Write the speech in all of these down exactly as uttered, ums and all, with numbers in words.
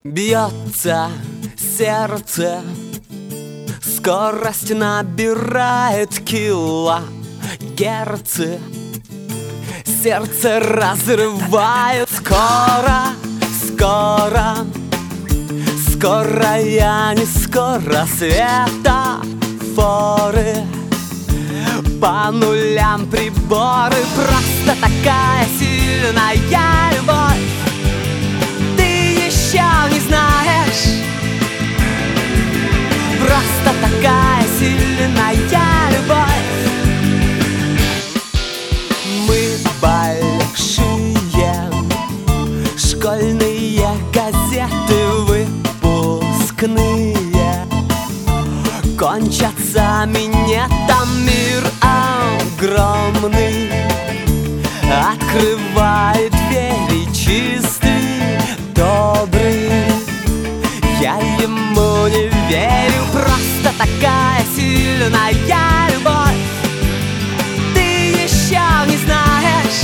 Бьется сердце, скорость набирает килогерцы. Сердце разрывает скоро, скоро, скоро, я не скоро. Светофоры по нулям, приборы. Просто такая сильная любовь, ты еще не знаешь. Просто такая сильная любовь. Мы большие, школьные газеты выпускные кончатся минетом, мир огромный открывает двери, чистый, добрый. Я ему не верю, просто такая сильная любовь, ты еще не знаешь.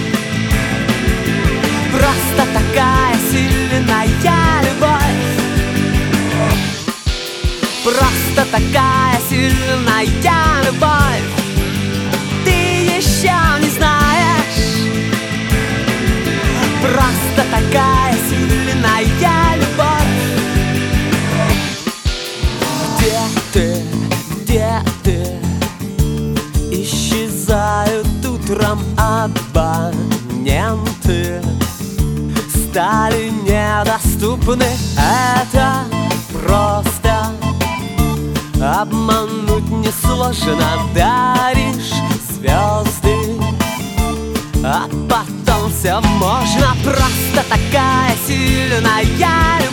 Просто такая сильная любовь, просто такая сильная любовь, ты еще не знаешь. Просто такая сильная любовь. Где ты, где ты? Исчезают утром абоненты, стали недоступны. Это просто обмануть несложно. Даришь звезды, а потом все можно. Просто такая сильная любовь,